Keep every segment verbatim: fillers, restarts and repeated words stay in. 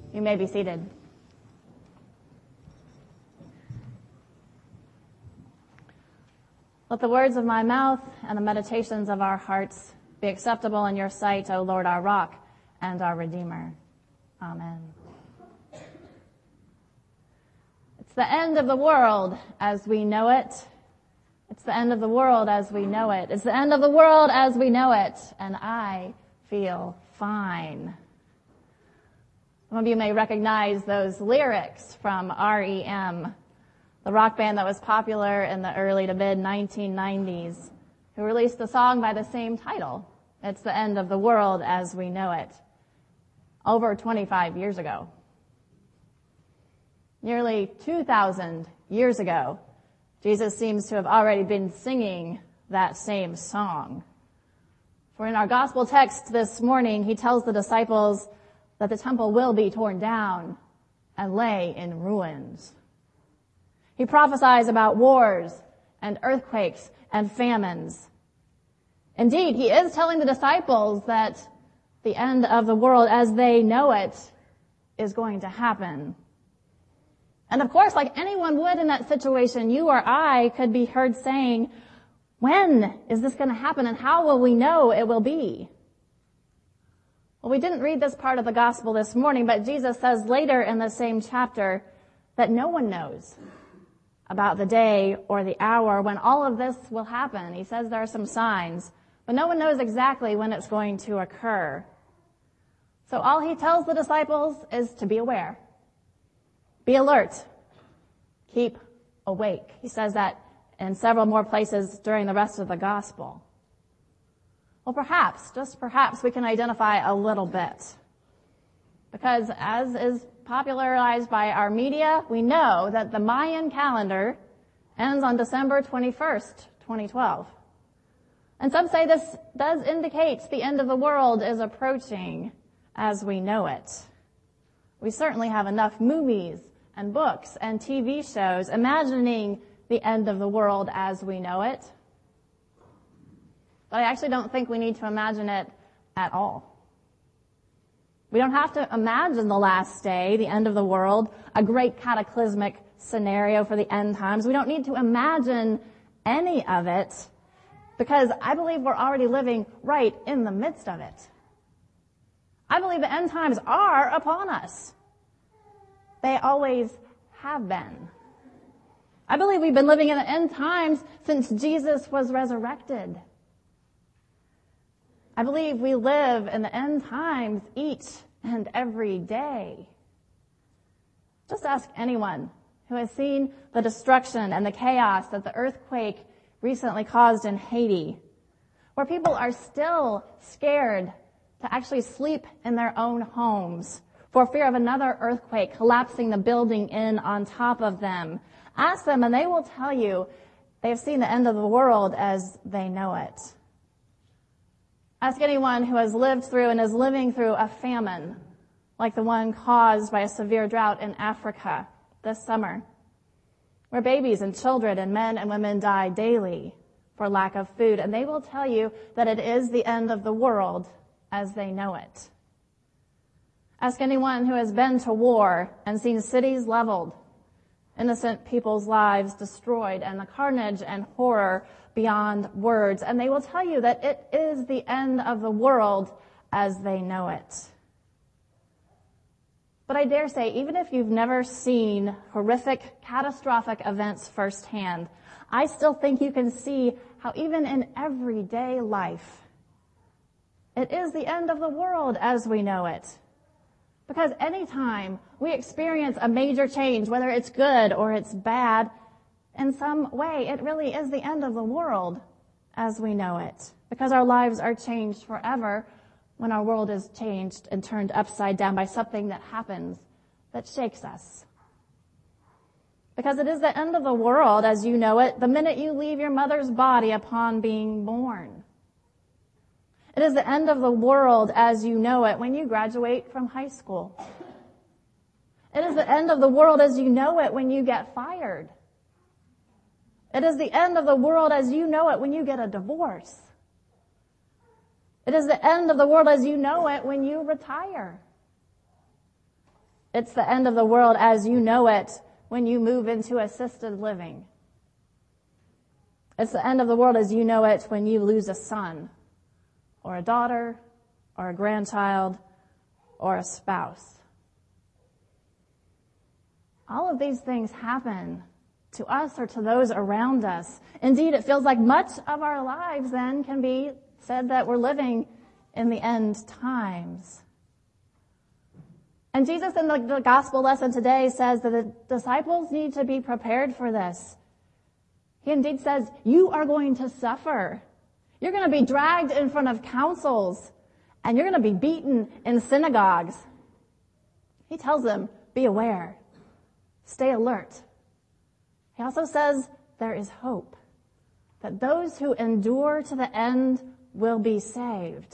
You may be seated. Let the words of my mouth and the meditations of our hearts be acceptable in your sight, O Lord, our rock and our Redeemer. Amen. It's the end of the world as we know it. It's the end of the world as we know it. It's the end of the world as we know it. And I feel fine. Some of you may recognize those lyrics from R E M, the rock band that was popular in the early to mid nineteen nineties, who released a song by the same title. It's the end of the world as we know it. Over twenty-five years ago. Nearly two thousand years ago, Jesus seems to have already been singing that same song. For in our gospel text this morning, he tells the disciples that the temple will be torn down and lay in ruins. He prophesies about wars and earthquakes and famines. Indeed, he is telling the disciples that the end of the world as they know it is going to happen. And of course, like anyone would in that situation, you or I could be heard saying, when is this going to happen and how will we know it will be? Well, we didn't read this part of the gospel this morning, but Jesus says later in the same chapter that no one knows about the day or the hour when all of this will happen. He says there are some signs, but no one knows exactly when it's going to occur. So all he tells the disciples is to be aware. Be alert. Keep awake. He says that in several more places during the rest of the gospel. Well, perhaps, just perhaps, we can identify a little bit. Because as is popularized by our media, we know that the Mayan calendar ends on December twenty-first, twenty twelve. And some say this does indicate the end of the world is approaching as we know it. We certainly have enough movies and books and T V shows imagining the end of the world as we know it. But I actually don't think we need to imagine it at all. We don't have to imagine the last day, the end of the world, a great cataclysmic scenario for the end times. We don't need to imagine any of it because I believe we're already living right in the midst of it. I believe the end times are upon us. They always have been. I believe we've been living in the end times since Jesus was resurrected. I believe we live in the end times each and every day. Just ask anyone who has seen the destruction and the chaos that the earthquake recently caused in Haiti, where people are still scared to actually sleep in their own homes for fear of another earthquake collapsing the building in on top of them. Ask them and they will tell you they have seen the end of the world as they know it. Ask anyone who has lived through and is living through a famine like the one caused by a severe drought in Africa this summer, where babies and children and men and women die daily for lack of food. And they will tell you that it is the end of the world as they know it. Ask anyone who has been to war and seen cities leveled, innocent people's lives destroyed, and the carnage and horror beyond words, and they will tell you that it is the end of the world as they know it. But I dare say, even if you've never seen horrific, catastrophic events firsthand, I still think you can see how even in everyday life, it is the end of the world as we know it. Because anytime we experience a major change, whether it's good or it's bad, in some way, it really is the end of the world as we know it. Because our lives are changed forever when our world is changed and turned upside down by something that happens that shakes us. Because it is the end of the world as you know it the minute you leave your mother's body upon being born. It is the end of the world as you know it when you graduate from high school. It is the end of the world as you know it when you get fired. It is the end of the world as you know it when you get a divorce. It is the end of the world as you know it when you retire. It's the end of the world as you know it when you move into assisted living. It's the end of the world as you know it when you lose a son or a daughter or a grandchild or a spouse. All of these things happen to us or to those around us. Indeed, it feels like much of our lives then can be said that we're living in the end times. And Jesus in the, the gospel lesson today says that the disciples need to be prepared for this. He indeed says, you are going to suffer. You're going to be dragged in front of councils, and you're going to be beaten in synagogues. He tells them, be aware. Stay alert. He also says there is hope, that those who endure to the end will be saved.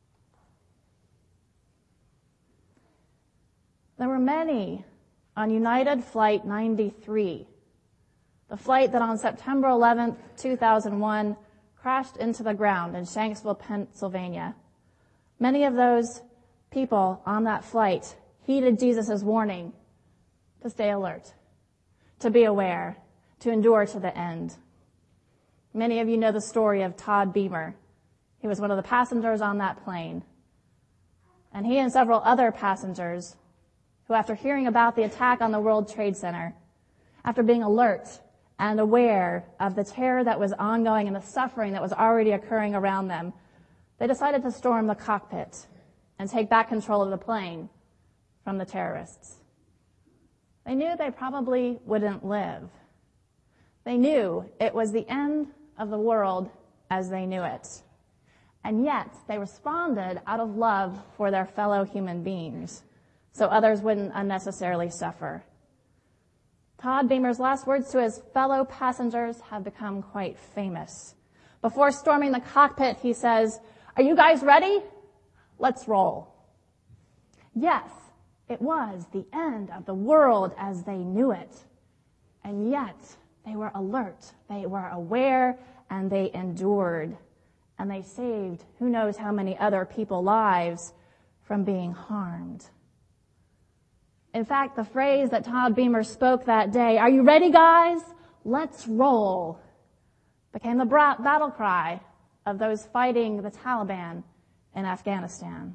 There were many on United Flight ninety-three, the flight that on September eleventh, two thousand one crashed into the ground in Shanksville, Pennsylvania. Many of those people on that flight heeded Jesus' warning to stay alert, to be aware, to endure to the end. Many of you know the story of Todd Beamer. He was one of the passengers on that plane. And he and several other passengers who, after hearing about the attack on the World Trade Center, after being alert and aware of the terror that was ongoing and the suffering that was already occurring around them, they decided to storm the cockpit and take back control of the plane from the terrorists. They knew they probably wouldn't live. They knew it was the end of the world as they knew it. And yet, they responded out of love for their fellow human beings, so others wouldn't unnecessarily suffer. Todd Beamer's last words to his fellow passengers have become quite famous. Before storming the cockpit, he says, "Are you guys ready? Let's roll." Yes, it was the end of the world as they knew it. And yet, they were alert, they were aware, and they endured. And they saved who knows how many other people's lives from being harmed. In fact, the phrase that Todd Beamer spoke that day, "Are you ready, guys? Let's roll," became the battle cry of those fighting the Taliban in Afghanistan.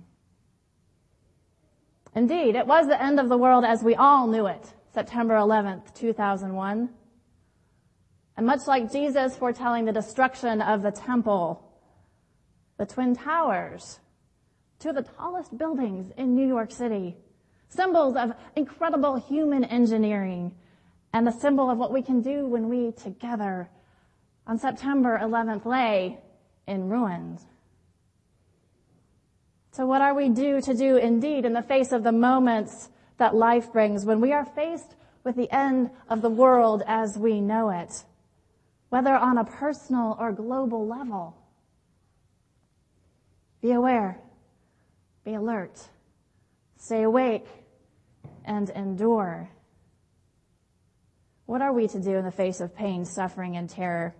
Indeed, it was the end of the world as we all knew it, September eleventh, two thousand one. And much like Jesus foretelling the destruction of the temple, the Twin Towers, two of the tallest buildings in New York City, symbols of incredible human engineering, and the symbol of what we can do when we together on September eleventh lay in ruins. So what are we due to do indeed in the face of the moments that life brings when we are faced with the end of the world as we know it, whether on a personal or global level? Be aware, be alert, stay awake, and endure. What are we to do in the face of pain, suffering, and terror?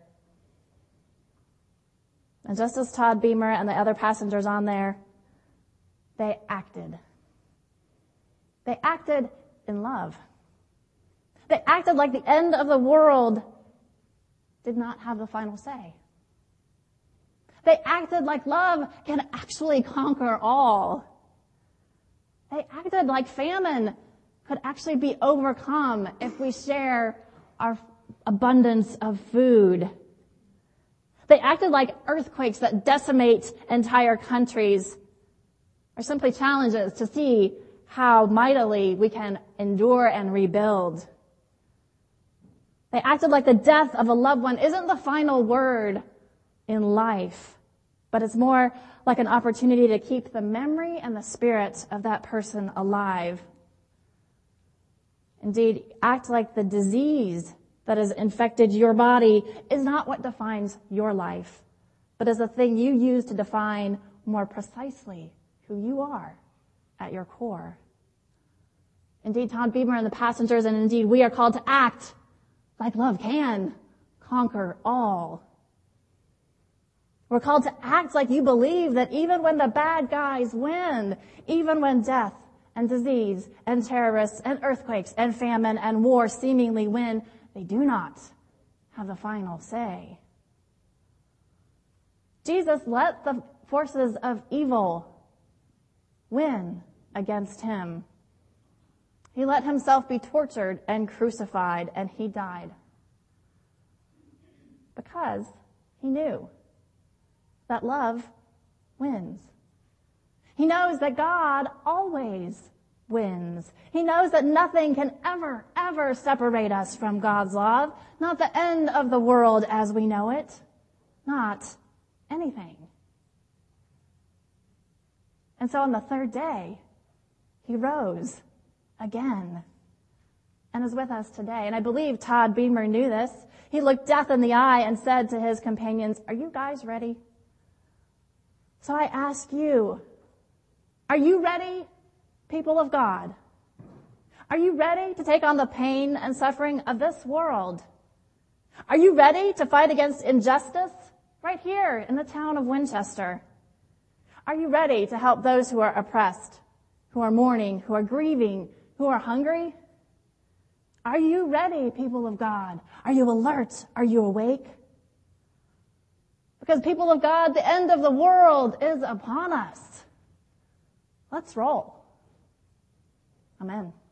And just as Todd Beamer and the other passengers on there, they acted. They acted in love. They acted like the end of the world did not have the final say. They acted like love can actually conquer all. They acted like famine could actually be overcome if we share our abundance of food. They acted like earthquakes that decimate entire countries are simply challenges to see how mightily we can endure and rebuild. They acted like the death of a loved one isn't the final word in life, but it's more like an opportunity to keep the memory and the spirit of that person alive. Indeed, act like the disease that has infected your body is not what defines your life, but is the thing you use to define more precisely who you are at your core. Indeed, Todd Beamer and the passengers, and indeed we are called to act like love can conquer all. We're called to act like you believe that even when the bad guys win, even when death and disease and terrorists and earthquakes and famine and war seemingly win, they do not have the final say. Jesus let the forces of evil win against him. He let himself be tortured and crucified, and he died because he knew that love wins. He knows that God always wins. He knows that nothing can ever, ever separate us from God's love. Not the end of the world as we know it. Not anything. And so on the third day, he rose again and is with us today. And I believe Todd Beamer knew this. He looked death in the eye and said to his companions, "Are you guys ready?" So I ask you, are you ready, people of God? Are you ready to take on the pain and suffering of this world? Are you ready to fight against injustice right here in the town of Winchester? Are you ready to help those who are oppressed, who are mourning, who are grieving, who are hungry? Are you ready, people of God? Are you alert? Are you awake? Because, people of God, the end of the world is upon us. Let's roll. Amen.